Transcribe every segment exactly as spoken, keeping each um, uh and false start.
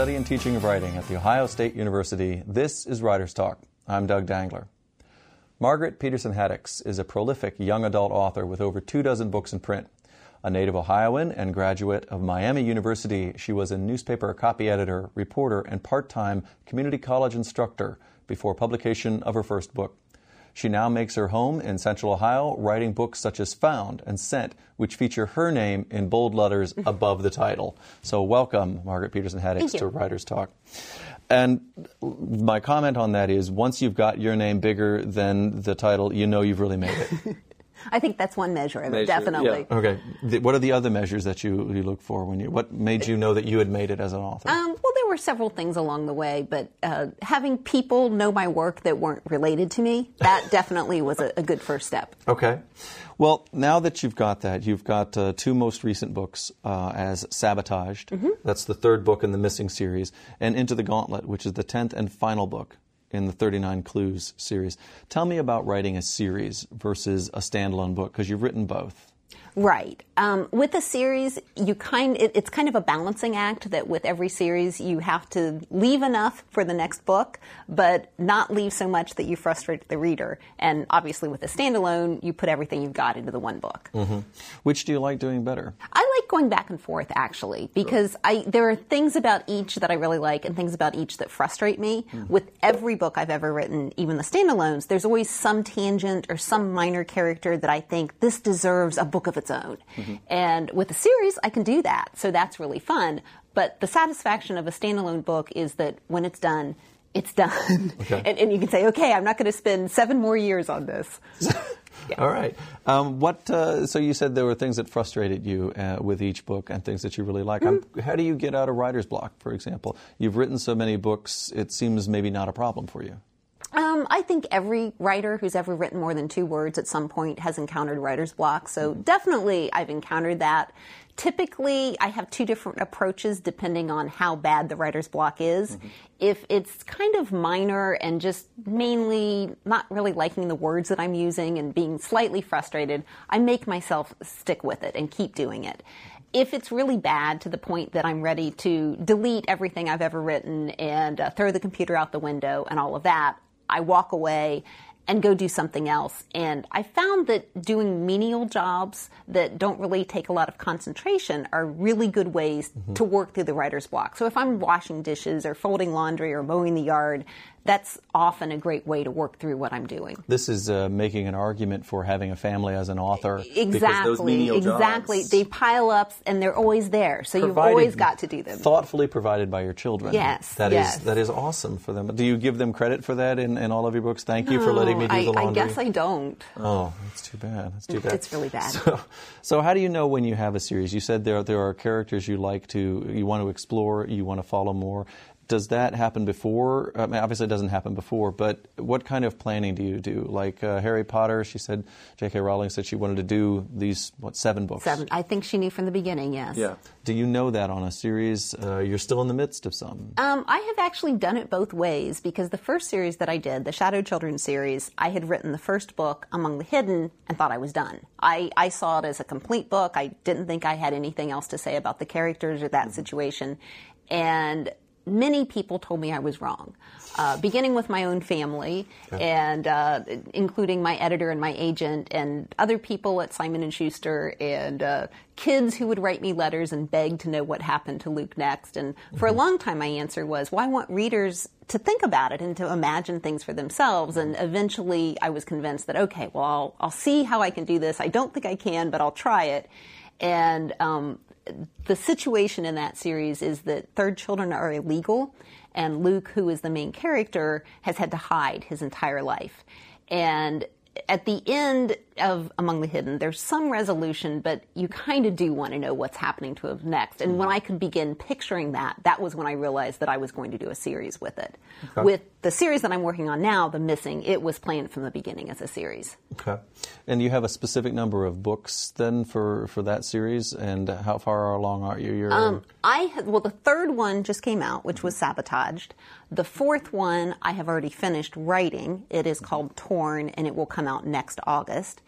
Study and Teaching of Writing at The Ohio State University. This is Writers Talk. I'm Doug Dangler. Margaret Peterson Haddix is a prolific young adult author with over two dozen books in print. A native Ohioan and graduate of Miami University, she was a newspaper copy editor, reporter, and part-time community college instructor before publication of her first book. She now makes her home in Central Ohio, writing books such as Found and Sent, which feature her name in bold letters above the title. So welcome, Margaret Peterson Haddix, to Writers Talk. And my comment on that is, once you've got your name bigger than the title, you know you've really made it. I think that's one measure of measure, it, definitely. Yeah. Okay. The, what are the other measures that you, you look for when you? What made you know that you had made it as an author? Um, well, there were several things along the way, but uh, having people know my work that weren't related to me, that definitely was a, a good first step. Okay. Well, now that you've got that, you've got uh, two most recent books uh, as Sabotaged. Mm-hmm. That's the third book in the Missing series, and Into the Gauntlet, which is the tenth and final book in the thirty-nine Clues series. Tell me about writing a series versus a standalone book, because you've written both. Right. Um, with a series, you kind it, it's kind of a balancing act that with every series you have to leave enough for the next book, but not leave so much that you frustrate the reader. And obviously with a standalone, you put everything you've got into the one book. Mm-hmm. Which do you like doing better? I like going back and forth, actually, because sure. I there are things about each that I really like and things about each that frustrate me. Mm. With every book I've ever written, even the standalones, there's always some tangent or some minor character that I think this deserves a book of its own. Mm-hmm. And with a series, I can do that. So that's really fun. But the satisfaction of a standalone book is that when it's done, it's done. Okay. and, and you can say, okay, I'm not going to spend seven more years on this. Yeah. All right. Um, what? Uh, so you said there were things that frustrated you uh, with each book and things that you really like. Mm-hmm. How do you get out of writer's block, for example? You've written so many books, it seems maybe not a problem for you. Um, I think every writer who's ever written more than two words at some point has encountered writer's block. So mm-hmm. definitely I've encountered that. Typically, I have two different approaches depending on how bad the writer's block is. Mm-hmm. If it's kind of minor and just mainly not really liking the words that I'm using and being slightly frustrated, I make myself stick with it and keep doing it. If it's really bad to the point that I'm ready to delete everything I've ever written and uh, throw the computer out the window and all of that, I walk away and go do something else. And I found that doing menial jobs that don't really take a lot of concentration are really good ways mm-hmm. to work through the writer's block. So if I'm washing dishes or folding laundry or mowing the yard, that's often a great way to work through what I'm doing. This is uh, making an argument for having a family as an author. Exactly, those menial exactly. Jobs they pile up and they're always there, so you've always got to do them. Thoughtfully provided by your children. Yes, that yes. is that is awesome for them. Do you give them credit for that in, in all of your books? Thank you no, for letting me do I, the laundry. I guess I don't. Oh, that's too bad. That's too bad. It's really bad. So, so how do you know when you have a series? You said there there are characters you like to, you want to explore, you want to follow more. Does that happen before? I mean, obviously it doesn't happen before, but what kind of planning do you do? Like uh, Harry Potter, she said, J K Rowling said she wanted to do these, what, seven books? Seven. I think she knew from the beginning, yes. Yeah. Do you know that on a series? Uh, you're still in the midst of some. Um, I have actually done it both ways, because the first series that I did, the Shadow Children series, I had written the first book, Among the Hidden, and thought I was done. I, I saw it as a complete book. I didn't think I had anything else to say about the characters or that mm-hmm. situation. And many people told me I was wrong, uh, beginning with my own family okay. and uh, including my editor and my agent and other people at Simon and Schuster and uh, kids who would write me letters and beg to know what happened to Luke next. And for mm-hmm. a long time, my answer was, well, I want readers to think about it and to imagine things for themselves. And eventually I was convinced that, okay, well, I'll, I'll see how I can do this. I don't think I can, but I'll try it. And um, the situation in that series is that third children are illegal, and Luke, who is the main character, has had to hide his entire life. And at the end of Among the Hidden, there's some resolution, but you kind of do want to know what's happening to him next. And when I could begin picturing that, that was when I realized that I was going to do a series with it. Okay. With the series that I'm working on now, The Missing, it was planned from the beginning as a series. Okay. And you have a specific number of books then for, for that series? And how far along are you? You're... Um, I have, well, the third one just came out, which was Sabotaged. The fourth one I have already finished writing. It is called Torn, and it will come out next August.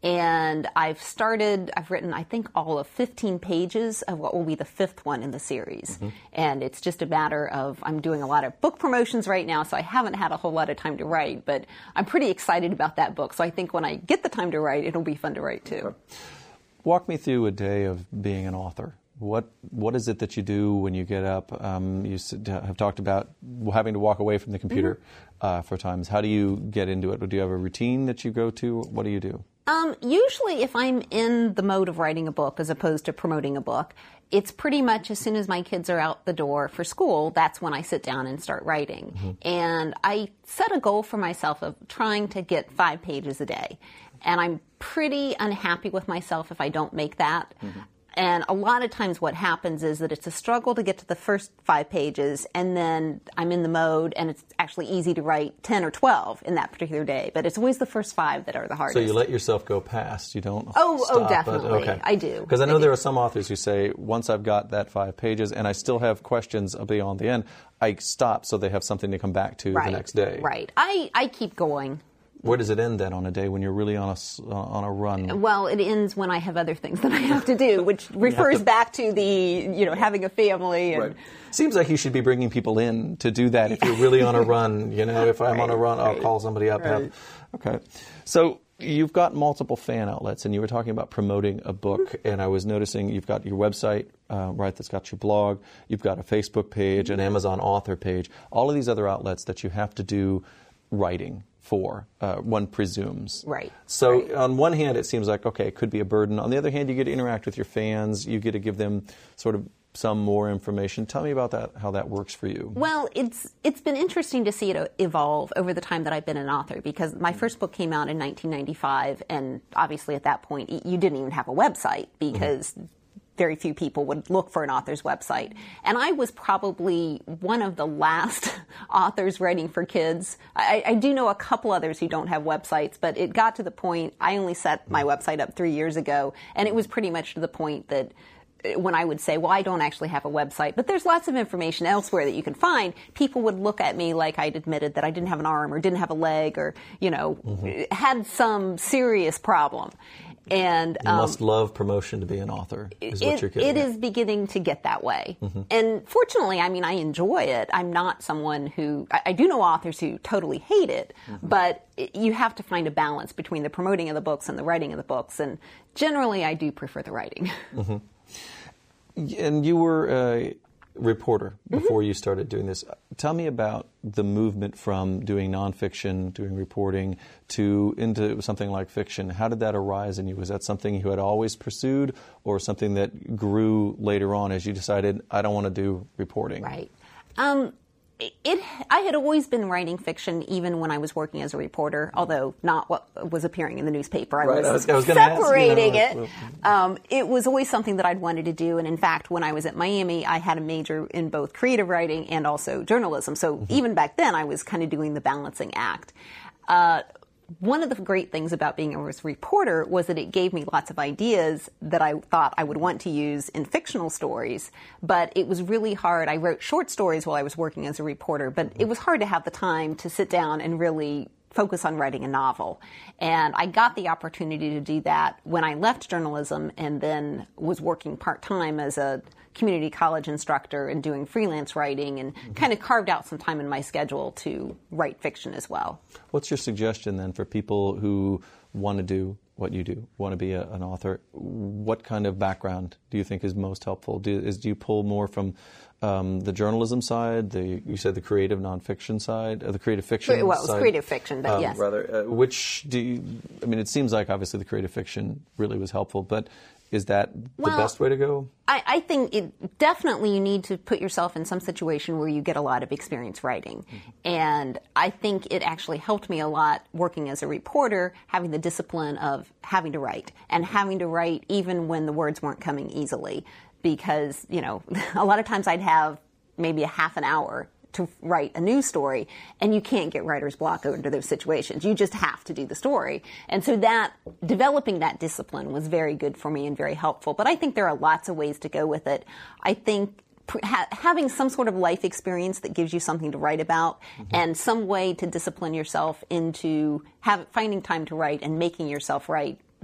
And I've started, I've written, I think, all of fifteen pages of what will be the fifth one in the series. Mm-hmm. And it's just a matter of, I'm doing a lot of book promotions right now, so I haven't had a whole lot of time to write. But I'm pretty excited about that book. So I think when I get the time to write, it'll be fun to write too. Walk me through a day of being an author. What What is it that you do when you get up? Um, you have talked about having to walk away from the computer mm-hmm. uh, for times. How do you get into it? Do you have a routine that you go to? What do you do? Um, usually if I'm in the mode of writing a book as opposed to promoting a book, it's pretty much as soon as my kids are out the door for school, that's when I sit down and start writing. Mm-hmm. And I set a goal for myself of trying to get five pages a day. And I'm pretty unhappy with myself if I don't make that. Mm-hmm. And a lot of times what happens is that it's a struggle to get to the first five pages, and then I'm in the mode, and it's actually easy to write ten or twelve in that particular day. But it's always the first five that are the hardest. So you let yourself go past. You don't Oh, stop oh definitely. It. Okay. I do. Because I know I there are some authors who say, once I've got that five pages, and I still have questions beyond the end, I stop so they have something to come back to right. the next day. Right. I, I keep going. Where does it end then on a day when you're really on a, uh, on a run? Well, it ends when I have other things that I have to do, which refers to... back to the, you know, having a family. And... Right. Seems like you should be bringing people in to do that if you're really on a run. You know, if I'm right, on a run, I'll right, call somebody up. Right. Have... Okay. So you've got multiple fan outlets, and you were talking about promoting a book, mm-hmm. and I was noticing you've got your website, uh, right, that's got your blog. You've got a Facebook page, an Amazon author page, all of these other outlets that you have to do writing for, uh, one presumes. Right. So right. on one hand, it seems like, okay, it could be a burden. On the other hand, you get to interact with your fans. You get to give them sort of some more information. Tell me about that, how that works for you. Well, it's it's been interesting to see it evolve over the time that I've been an author, because my first book came out in nineteen ninety-five, and obviously at that point, you didn't even have a website, because mm-hmm. very few people would look for an author's website. And I was probably one of the last authors writing for kids. I, I do know a couple others who don't have websites, but it got to the point, I only set my website up three years ago, and it was pretty much to the point that when I would say, well, I don't actually have a website, but there's lots of information elsewhere that you can find, people would look at me like I'd admitted that I didn't have an arm or didn't have a leg or, you know, mm-hmm. had some serious problem. And you um, must love promotion to be an author, is it, what you're getting It at. is beginning to get that way. Mm-hmm. And fortunately, I mean, I enjoy it. I'm not someone who, I, I do know authors who totally hate it, mm-hmm. but it, you have to find a balance between the promoting of the books and the writing of the books. And generally, I do prefer the writing. Mm-hmm. And you were a reporter before mm-hmm. you started doing this. Tell me about the movement from doing nonfiction, doing reporting, to into something like fiction. How did that arise in you? Was that something you had always pursued, or something that grew later on as you decided, I don't want to do reporting? Right. Um, it. I had always been writing fiction, even when I was working as a reporter, although not what was appearing in the newspaper. I right. was, I was, I was separating ask, you know, it. Um, it was always something that I'd wanted to do, and in fact, when I was at Miami, I had a major in both creative writing and also journalism. So mm-hmm. even back then, I was kind of doing the balancing act. Uh, One of the great things about being a reporter was that it gave me lots of ideas that I thought I would want to use in fictional stories, but it was really hard. I wrote short stories while I was working as a reporter, but it was hard to have the time to sit down and really focus on writing a novel. And I got the opportunity to do that when I left journalism and then was working part-time as a community college instructor and doing freelance writing, and mm-hmm. kind of carved out some time in my schedule to write fiction as well. What's your suggestion then for people who want to do what you do, want to be a, an author? What kind of background do you think is most helpful? Do, is, do you pull more from um, the journalism side, the you said the creative nonfiction side, or the creative fiction well, it was side? creative fiction, but um, yes. Rather, uh, which do you, I mean, it seems like obviously the creative fiction really was helpful, but is that the well, best way to go? I, I think it, definitely you need to put yourself in some situation where you get a lot of experience writing. Mm-hmm. And I think it actually helped me a lot working as a reporter, having the discipline of having to write, and having to write even when the words weren't coming easily. Because, you know, a lot of times I'd have maybe a half an hour to write a news story, and you can't get writer's block under those situations. You just have to do the story. And so that, developing that discipline was very good for me and very helpful. But I think there are lots of ways to go with it. I think ha- having some sort of life experience that gives you something to write about, mm-hmm. and some way to discipline yourself into have, finding time to write and making yourself write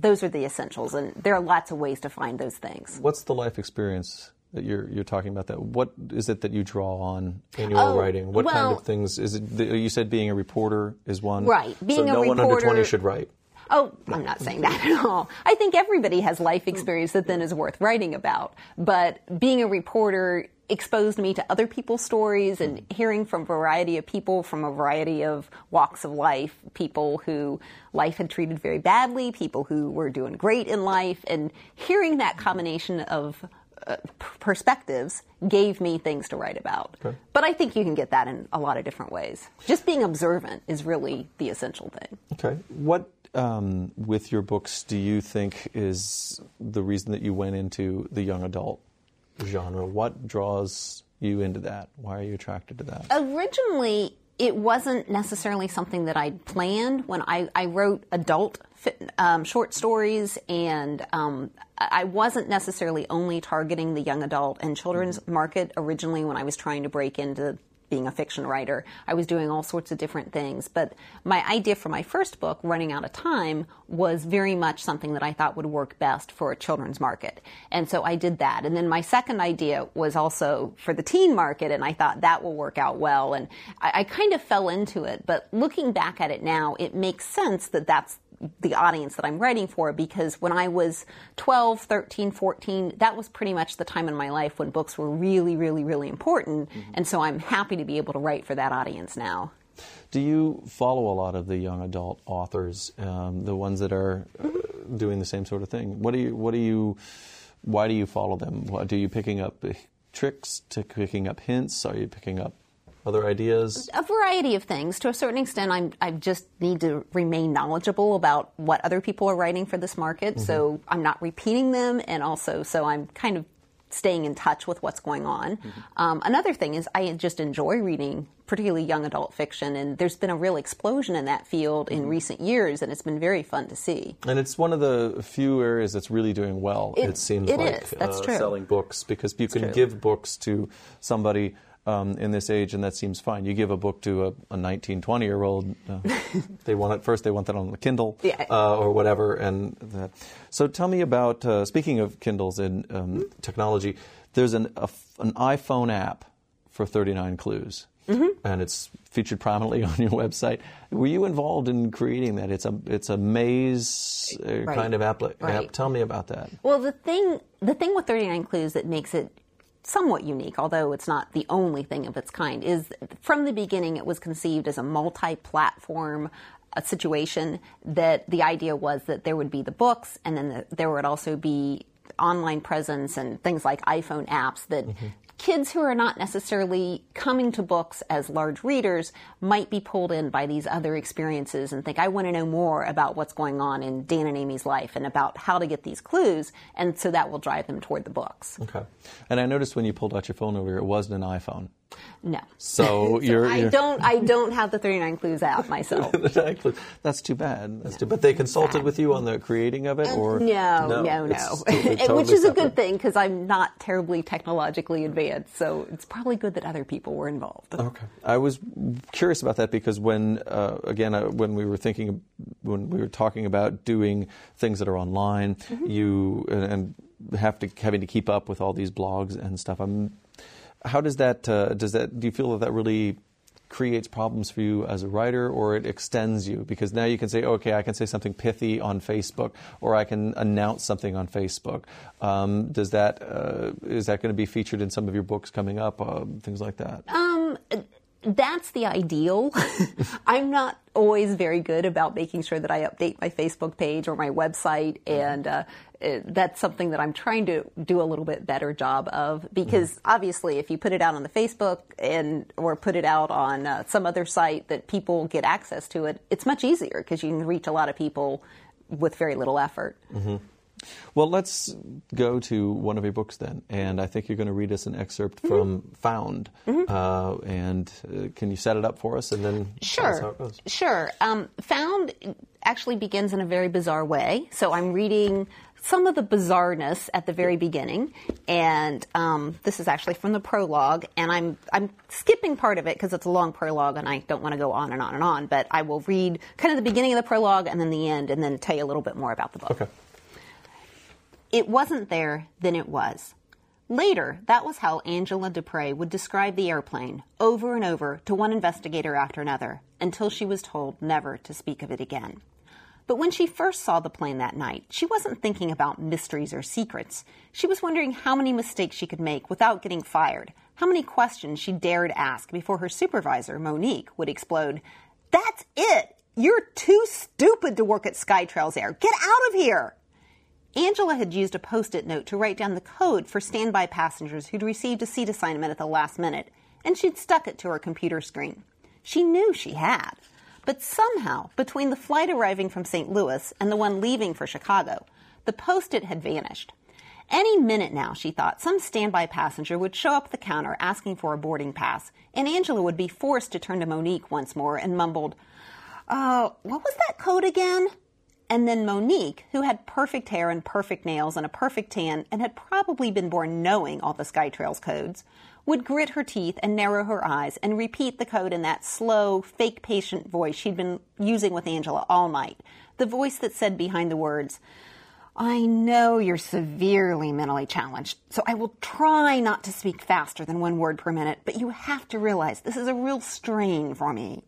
those are the essentials, and there are lots of ways to find those things. What's the life experience that you're you're talking about? That what is it that you draw on in your oh, writing? What well, kind of things is it? The, you said being a reporter is one, right? Being so a no reporter, one under twenty should write. Oh, I'm not saying that at all. I think everybody has life experience that then is worth writing about. But being a reporter exposed me to other people's stories and hearing from a variety of people from a variety of walks of life, people who life had treated very badly, people who were doing great in life, and hearing that combination of uh, perspectives gave me things to write about. Okay. But I think you can get that in a lot of different ways. Just being observant is really the essential thing. Okay. What Um, with your books, do you think is the reason that you went into the young adult genre? What draws you into that? Why are you attracted to that? Originally, it wasn't necessarily something that I'd planned. When I, I wrote adult fit, um, short stories, and um, I wasn't necessarily only targeting the young adult and children's mm-hmm. market originally when I was trying to break into being a fiction writer. I was doing all sorts of different things. But my idea for my first book, Running Out of Time, was very much something that I thought would work best for a children's market. And so I did that. And then my second idea was also for the teen market, and I thought that will work out well. And I, I kind of fell into it. But looking back at it now, it makes sense that that's the audience that I'm writing for, because when I was twelve, thirteen, fourteen, that was pretty much the time in my life when books were really, really, really important. Mm-hmm. And so I'm happy to be able to write for that audience now. Do you follow a lot of the young adult authors, um, the ones that are uh, doing the same sort of thing? What do you, what do you, why do you follow them? What, do you picking up tricks, to picking up hints? Are you picking up other ideas? A variety of things. To a certain extent, I'm, I just need to remain knowledgeable about what other people are writing for this market, mm-hmm. so I'm not repeating them, and also so I'm kind of staying in touch with what's going on. Mm-hmm. Um, another thing is I just enjoy reading particularly young adult fiction, and there's been a real explosion in that field in mm-hmm. recent years, and it's been very fun to see. And it's one of the few areas that's really doing well, it, it seems it like, is. That's uh, true. selling books, because you that's can true. give books to somebody Um, in this age, and that seems fine. You give a book to a, a nineteen, twenty-year-old, uh, they want it first, they want that on the Kindle yeah. uh, or whatever. And that. So tell me about, uh, speaking of Kindles and um, mm-hmm. technology, there's an, a, an iPhone app for thirty-nine clues, mm-hmm. and it's featured prominently on your website. Were you involved in creating that? It's a it's a maze uh, right. kind of app, right. app. Tell me about that. Well, the thing, the thing with thirty-nine clues that makes it somewhat unique, although it's not the only thing of its kind, is from the beginning it was conceived as a multi-platform uh, situation, that the idea was that there would be the books, and then the, there would also be online presence and things like iPhone apps that mm-hmm. kids who are not necessarily coming to books as large readers might be pulled in by these other experiences and think, I want to know more about what's going on in Dan and Amy's life and about how to get these clues, and so that will drive them toward the books. Okay. And I noticed when you pulled out your phone over here, it wasn't an iPhone. No. So, so you're, I you're... don't. I don't have the thirty-nine clues app myself. That's too bad. That's no, too. But they consulted with you on the creating of it, or no, no, no. no. Totally, totally Which is separate. a good thing, because I'm not terribly technologically advanced. So it's probably good that other people were involved. Okay. I was curious about that because when, uh, again, uh, when we were thinking, when we were talking about doing things that are online, mm-hmm. you and, and have to having to keep up with all these blogs and stuff. I'm. How does that, uh, does that, do you feel that that really creates problems for you as a writer, or it extends you? Because now you can say, okay, I can say something pithy on Facebook, or I can announce something on Facebook. Um, does that, uh, is that going to be featured in some of your books coming up, uh, things like that? Um, that's the ideal. I'm not always very good about making sure that I update my Facebook page or my website, and uh, that's something that I'm trying to do a little bit better job of, because mm-hmm. obviously if you put it out on the Facebook and or put it out on uh, some other site that people get access to it, it's much easier because you can reach a lot of people with very little effort. Mm-hmm. Well, let's go to one of your books then, and I think you're going to read us an excerpt mm-hmm. from Found. Mm-hmm. Uh, and uh, can you set it up for us, and then sure. tell us how it goes? Sure. Um, Found actually begins in a very bizarre way. So I'm reading some of the bizarreness at the very beginning, and um, this is actually from the prologue, and I'm I'm skipping part of it because it's a long prologue and I don't want to go on and on and on, but I will read kind of the beginning of the prologue and then the end and then tell you a little bit more about the book. Okay. It wasn't there, then it was. Later, that was how Angela Dupre would describe the airplane over and over to one investigator after another until she was told never to speak of it again. But when she first saw the plane that night, she wasn't thinking about mysteries or secrets. She was wondering how many mistakes she could make without getting fired, how many questions she dared ask before her supervisor, Monique, would explode, "That's it! You're too stupid to work at SkyTrails Air! Get out of here!" Angela had used a Post-it note to write down the code for standby passengers who'd received a seat assignment at the last minute, and she'd stuck it to her computer screen. She knew she had. But somehow, between the flight arriving from Saint Louis and the one leaving for Chicago, the Post-it had vanished. Any minute now, she thought, some standby passenger would show up at the counter asking for a boarding pass, and Angela would be forced to turn to Monique once more and mumbled, uh, what was that code again? And then Monique, who had perfect hair and perfect nails and a perfect tan and had probably been born knowing all the SkyTrails codes, would grit her teeth and narrow her eyes and repeat the code in that slow, fake patient voice she'd been using with Angela all night, the voice that said behind the words, "I know you're severely mentally challenged, so I will try not to speak faster than one word per minute, but you have to realize this is a real strain for me."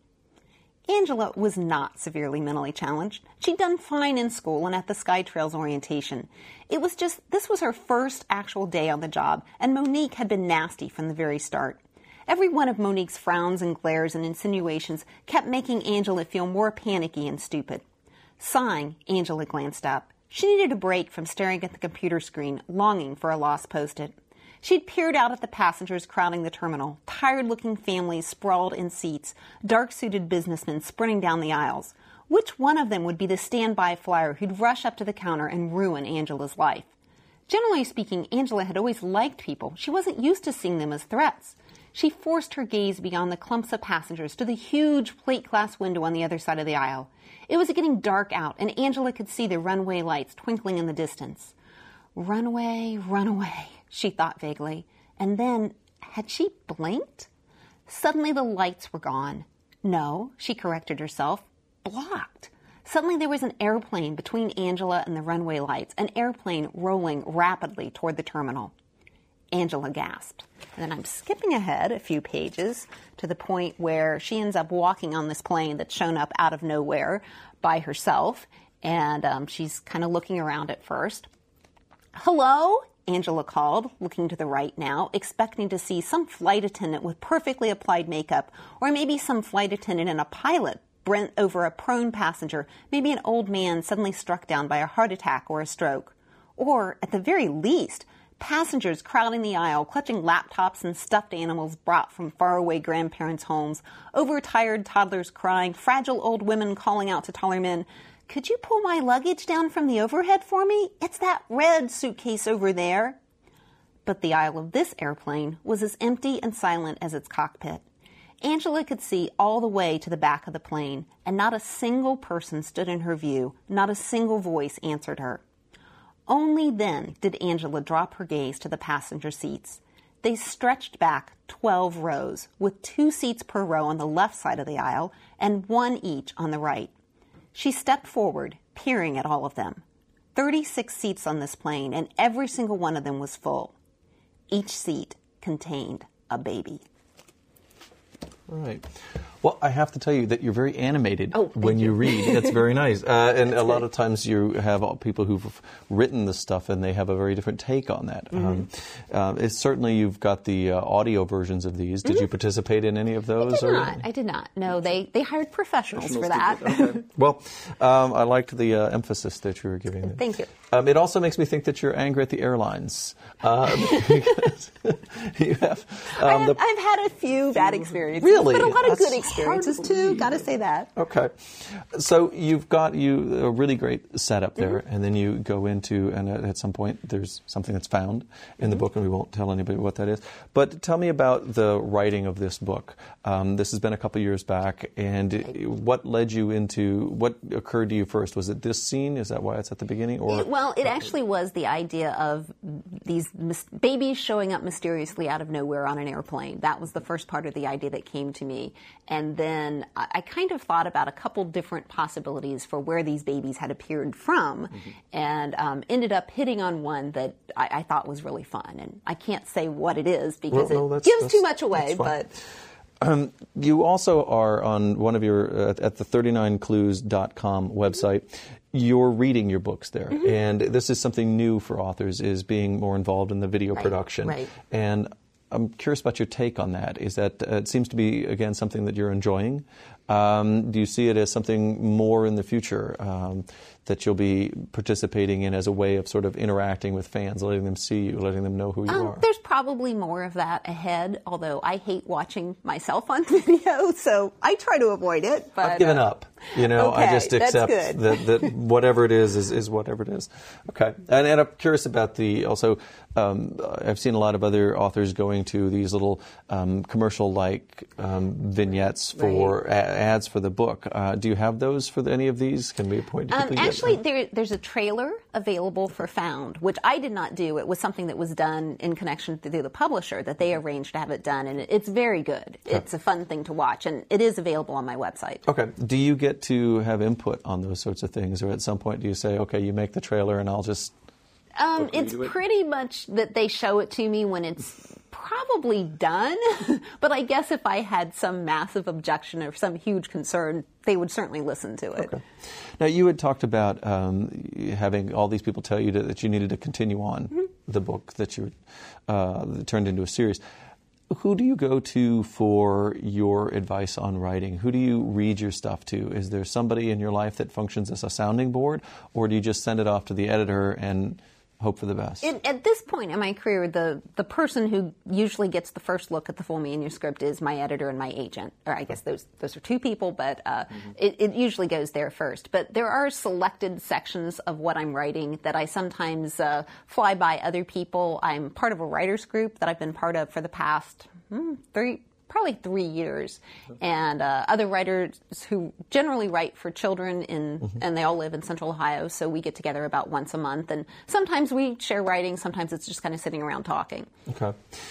Angela was not severely mentally challenged. She'd done fine in school and at the SkyTrails orientation. It was just, this was her first actual day on the job, and Monique had been nasty from the very start. Every one of Monique's frowns and glares and insinuations kept making Angela feel more panicky and stupid. Sighing, Angela glanced up. She needed a break from staring at the computer screen, longing for a lost Post-it. She'd peered out at the passengers crowding the terminal, tired-looking families sprawled in seats, dark-suited businessmen sprinting down the aisles. Which one of them would be the standby flyer who'd rush up to the counter and ruin Angela's life? Generally speaking, Angela had always liked people. She wasn't used to seeing them as threats. She forced her gaze beyond the clumps of passengers to the huge plate-glass window on the other side of the aisle. It was getting dark out, and Angela could see the runway lights twinkling in the distance. Runaway, runaway, she thought vaguely. And then, had she blinked? Suddenly the lights were gone. No, she corrected herself, blocked. Suddenly there was an airplane between Angela and the runway lights, an airplane rolling rapidly toward the terminal. Angela gasped. And then I'm skipping ahead a few pages to the point where she ends up walking on this plane that's shown up out of nowhere by herself, and um, she's kind of looking around at first. "Hello?" Angela called, looking to the right now, expecting to see some flight attendant with perfectly applied makeup, or maybe some flight attendant and a pilot bent over a prone passenger, maybe an old man suddenly struck down by a heart attack or a stroke. Or, at the very least, passengers crowding the aisle, clutching laptops and stuffed animals brought from faraway grandparents' homes, overtired toddlers crying, fragile old women calling out to taller men, "Could you pull my luggage down from the overhead for me? It's that red suitcase over there." But the aisle of this airplane was as empty and silent as its cockpit. Angela could see all the way to the back of the plane, and not a single person stood in her view, not a single voice answered her. Only then did Angela drop her gaze to the passenger seats. They stretched back twelve rows, with two seats per row on the left side of the aisle and one each on the right. She stepped forward, peering at all of them. Thirty-six seats on this plane, and every single one of them was full. Each seat contained a baby. Right. Well, I have to tell you that you're very animated oh, when you. you read. That's very nice. Uh, and That's a lot good. of times you have all people who've written the stuff and they have a very different take on that. Mm-hmm. Um, uh, it's certainly you've got the uh, audio versions of these. Did mm-hmm. you participate in any of those? I did or? not. I did not. No, they, they hired professionals, professionals for that. Okay. Well, um, I liked the uh, emphasis that you were giving. It. Thank you. Um, it also makes me think that you're angry at the airlines. Uh, because you have, um, I have the, I've had a few bad experiences, really? but a lot of That's good experiences. experiences too. Got to say that. Okay, so you've got you a really great setup there, mm-hmm. and then you go into, and at some point there's something that's found in mm-hmm. the book, and we won't tell anybody what that is. But tell me about the writing of this book. Um, this has been a couple years back, and what led you into, what occurred to you first? Was it this scene? Is that why it's at the beginning? Or it, well, it actually was the idea of these mis- babies showing up mysteriously out of nowhere on an airplane. That was the first part of the idea that came to me. And then I, I kind of thought about a couple different possibilities for where these babies had appeared from, mm-hmm. and um, ended up hitting on one that I, I thought was really fun. And I can't say what it is because well, no, it gives too much away, but... Um, you also are on one of your, uh, at the thirty-nine clues dot com website, mm-hmm. you're reading your books there. Mm-hmm. And this is something new for authors, is being more involved in the video right, production. Right. And I'm curious about your take on that. Is that, uh, it seems to be, again, something that you're enjoying. Um, do you see it as something more in the future um, that you'll be participating in as a way of sort of interacting with fans, letting them see you, letting them know who you um, are? There's probably more of that ahead, although I hate watching myself on video, so I try to avoid it. But, I've given uh, up. You know, okay, I just accept that, that whatever it is, is, is whatever it is. Okay. And, and I'm curious about the, also, um, I've seen a lot of other authors going to these little um, commercial-like um, vignettes for right. a- ads for the book. Uh, do you have those for the, any of these? Can we point to um, Actually, there, there's a trailer available for Found, which I did not do. It was something that was done in connection through the publisher that they arranged to have it done, and it's very good. Okay. It's a fun thing to watch, and it is available on my website. Okay. Do you get to have input on those sorts of things, or at some point do you say, okay, you make the trailer and I'll just... Um, it's it? pretty much that they show it to me when it's probably done, but I guess if I had some massive objection or some huge concern, they would certainly listen to it. Okay. Now, you had talked about um, having all these people tell you to, that you needed to continue on mm-hmm. the book that you uh, that turned into a series. Who do you go to for your advice on writing? Who do you read your stuff to? Is there somebody in your life that functions as a sounding board, or do you just send it off to the editor and hope for the best? It, at this point in my career, the, the person who usually gets the first look at the full manuscript is my editor and my agent. Or I guess those those are two people, but uh, mm-hmm. it, it usually goes there first. But there are selected sections of what I'm writing that I sometimes uh, fly by other people. I'm part of a writers group that I've been part of for the past hmm, three probably three years, and uh, other writers who generally write for children, in, mm-hmm. and they all live in Central Ohio, so we get together about once a month, and sometimes we share writing, sometimes it's just kind of sitting around talking. Okay.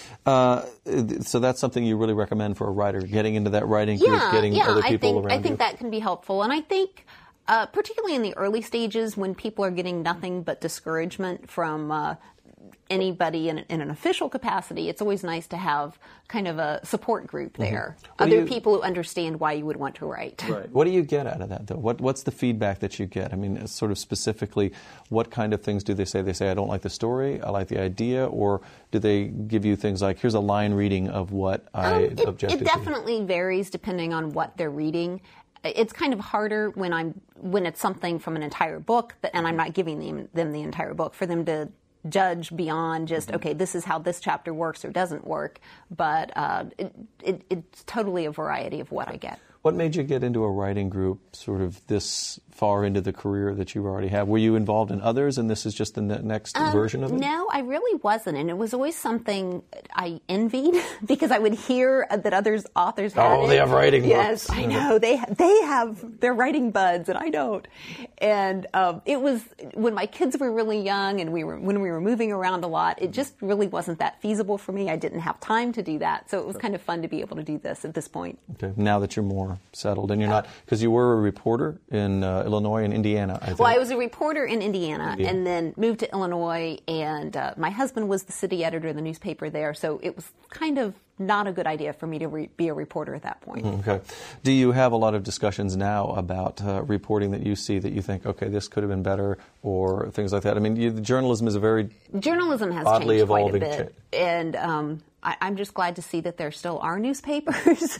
Uh, so that's something you really recommend for a writer, getting into that writing group, yeah, getting yeah, other people I think, around I think you. that can be helpful, and I think uh, particularly in the early stages when people are getting nothing but discouragement from uh, anybody in, in an official capacity, it's always nice to have kind of a support group there. Mm-hmm. Other you, people who understand why you would want to write. Right. What do you get out of that, though? What What's the feedback that you get? I mean, sort of specifically, what kind of things do they say? They say, I don't like the story, I like the idea, or do they give you things like, here's a line reading of what I um, it, objected to? It definitely to. varies depending on what they're reading. It's kind of harder when I'm when it's something from an entire book, and I'm not giving them, them the entire book, for them to judge beyond just, mm-hmm. okay, this is how this chapter works or doesn't work, but uh, it, it, it's totally a variety of what I get. What made you get into a writing group sort of this far into the career that you already have? Were you involved in others, and this is just the ne- next um, version of it? No, I really wasn't, and it was always something I envied because I would hear that others authors had Oh, it. they have writing yes, books. Yes, I know. They they have their writing buds, and I don't. And um, it was when my kids were really young, and we were when we were moving around a lot. It just really wasn't that feasible for me. I didn't have time to do that, so it was kind of fun to be able to do this at this point. Okay, now that you're more settled, and you're not, because you were a reporter in uh, Illinois and Indiana, I think. Well, I was a reporter in Indiana, Indiana. and then moved to Illinois, and uh, my husband was the city editor of the newspaper there, so it was kind of not a good idea for me to re- be a reporter at that point. Okay. Do you have a lot of discussions now about uh, reporting that you see that you think, okay, this could have been better, or things like that? I mean, you, journalism is a very journalism has oddly changed quite a evolving bit, cha- and um, I, I'm just glad to see that there still are newspapers.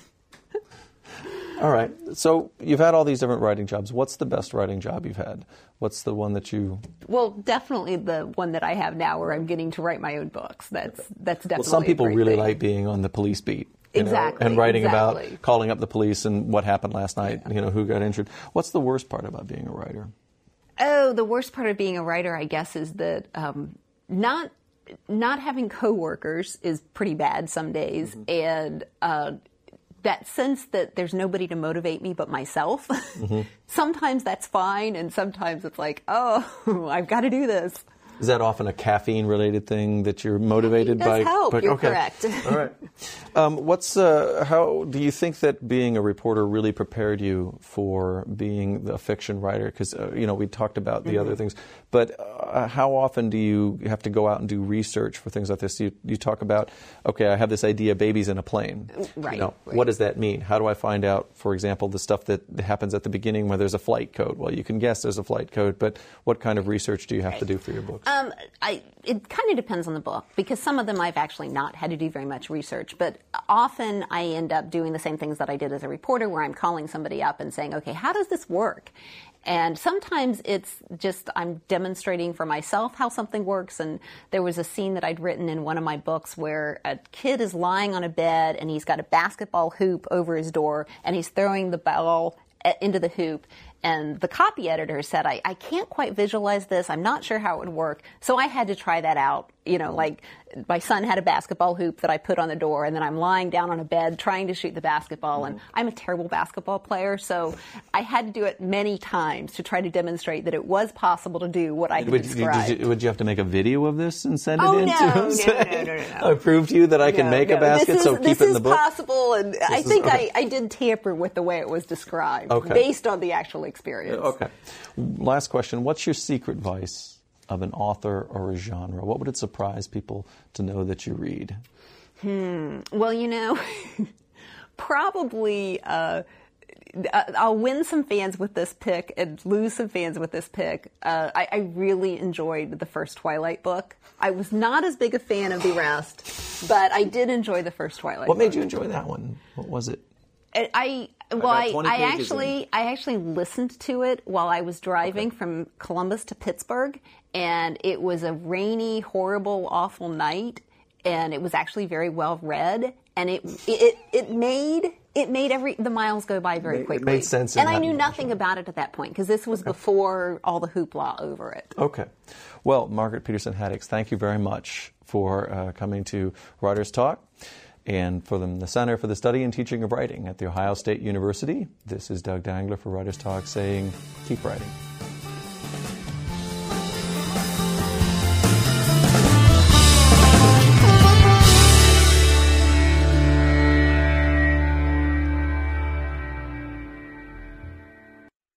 All right. So you've had all these different writing jobs. What's the best writing job you've had? What's the one that you... Well, definitely the one that I have now where I'm getting to write my own books. That's that's definitely Well, some people a great really thing. like being on the police beat. You exactly. know, and writing exactly. about calling up the police and what happened last night, yeah. you know, who got injured. What's the worst part about being a writer? Oh, the worst part of being a writer, I guess, is that um, not not having coworkers is pretty bad some days, mm-hmm. and uh, that sense that there's nobody to motivate me but myself. Mm-hmm. Sometimes that's fine, and sometimes it's like, oh, I've got to do this. Is that often a caffeine-related thing that you're motivated it does by? Help. But, you're okay. correct. All right. Um, what's uh, how do you think that being a reporter really prepared you for being a fiction writer? Because uh, you know we talked about the mm-hmm. other things, but uh, how often do you have to go out and do research for things like this? You, you talk about, okay, I have this idea, babies in a plane. Right, you know, right. What does that mean? How do I find out, for example, the stuff that happens at the beginning where there's a flight code? Well, you can guess there's a flight code, but what kind of research do you have right. to do for your books? Um, I, it kind of depends on the book, because some of them I've actually not had to do very much research, but often I end up doing the same things that I did as a reporter, where I'm calling somebody up and saying, okay, how does this work? And sometimes it's just I'm demonstrating for myself how something works. And there was a scene that I'd written in one of my books where a kid is lying on a bed and he's got a basketball hoop over his door and he's throwing the ball into the hoop. And the copy editor said, I, I can't quite visualize this. I'm not sure how it would work. So I had to try that out. You know, like my son had a basketball hoop that I put on the door, and then I'm lying down on a bed trying to shoot the basketball. And I'm a terrible basketball player, so I had to do it many times to try to demonstrate that it was possible to do what I had would, described. Did you, would you have to make a video of this and send it oh, in no, to no, him? No, no, no, no, no. I proved to you that I can no, make no. a basket, is, so keep it in the book? This is possible, and this I is, think okay. I, I did tamper with the way it was described, okay. based on the actual experience. Okay. Last question. What's your secret vice of an author or a genre? What would it surprise people to know that you read? Hmm. Well, you know, probably uh, I'll win some fans with this pick and lose some fans with this pick. Uh, I, I really enjoyed the first Twilight book. I was not as big a fan of the rest, but I did enjoy the first Twilight What book. made you enjoy that one? What was it? I well, I, I actually I actually listened to it while I was driving okay. from Columbus to Pittsburgh, and it was a rainy, horrible, awful night, and it was actually very well read, and it it it made it made every the miles go by very quickly. It made sense, and I knew nothing about it at that point because this was okay. before all the hoopla over it. Okay, well, Margaret Peterson Haddix, thank you very much for uh, coming to Writers Talk. And for them, the Center for the Study and Teaching of Writing at The Ohio State University. This is Doug Dangler for Writers Talk saying, keep writing.